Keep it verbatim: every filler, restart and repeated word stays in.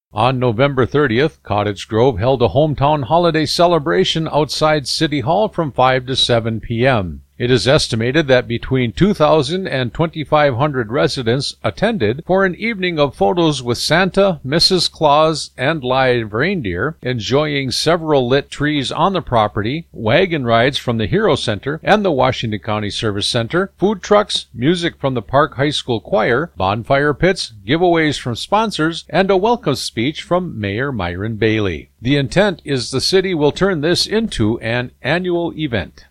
On November thirtieth, Cottage Grove held a hometown holiday celebration outside City Hall from five to seven p.m. It is estimated that between two thousand and twenty-five hundred residents attended for an evening of photos with Santa, Missus Claus, and live reindeer, enjoying several lit trees on the property, wagon rides from the Hero Center and the Washington County Service Center, food trucks, music from the Park High School Choir, bonfire pits, giveaways from sponsors, and a welcome speech from Mayor Myron Bailey. The intent is the city will turn this into an annual event.